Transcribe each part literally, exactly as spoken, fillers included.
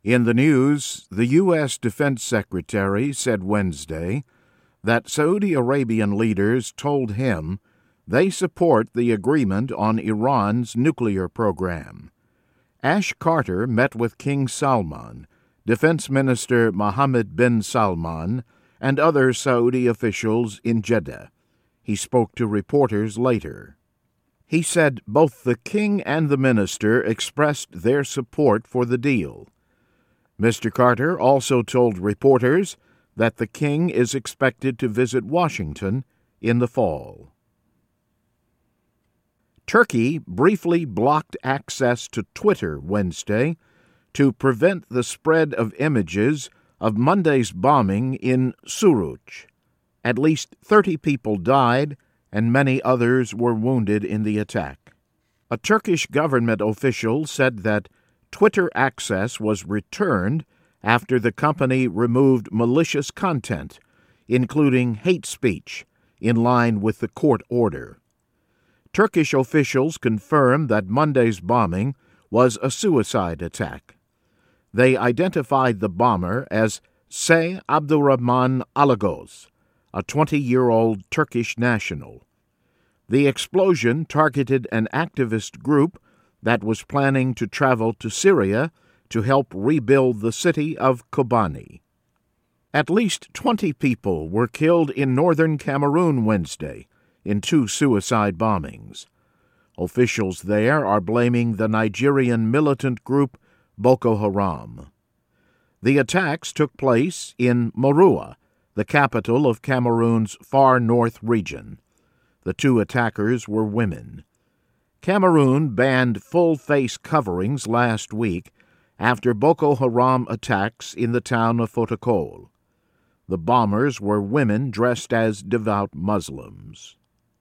In the news, the U S Defense Secretary said Wednesday that Saudi Arabian leaders told him they support the agreement on Iran's nuclear program. Ash Carter met with King Salman, Defense Minister Mohammed bin Salman, and other Saudi officials in Jeddah. He spoke to reporters later. He said both the king and the minister expressed their support for the deal. Mister Carter also told reporters that the king is expected to visit Washington in the fall. Turkey briefly blocked access to Twitter Wednesday to prevent the spread of images of Monday's bombing in Suruç. At least thirty people died and many others were wounded in the attack. A Turkish government official said that Twitter access was returned after the company removed malicious content, including hate speech, in line with the court order. Turkish officials confirmed that Monday's bombing was a suicide attack. They identified the bomber as Sey Abdurrahman Alagöz, a twenty-year-old Turkish national. The explosion targeted an activist group that was planning to travel to Syria to help rebuild the city of Kobani. At least twenty people were killed in northern Cameroon Wednesday in two suicide bombings. Officials there are blaming the Nigerian militant group Boko Haram. The attacks took place in Marua, the capital of Cameroon's far north region. The two attackers were women. Cameroon banned full-face coverings last week after Boko Haram attacks in the town of Fotokol. The bombers were women dressed as devout Muslims.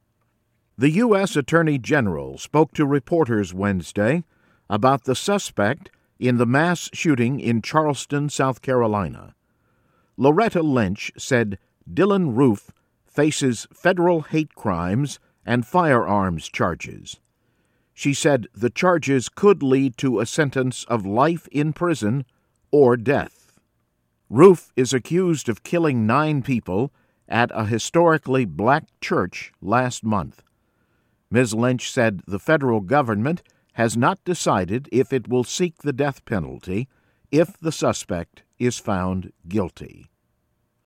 The U S Attorney General spoke to reporters Wednesday about the suspect in the mass shooting in Charleston, South Carolina. Loretta Lynch said Dylann Roof faces federal hate crimes and firearms charges. She said the charges could lead to a sentence of life in prison or death. Roof is accused of killing nine people at a historically black church last month. Miz Lynch said the federal government has not decided if it will seek the death penalty if the suspect is found guilty.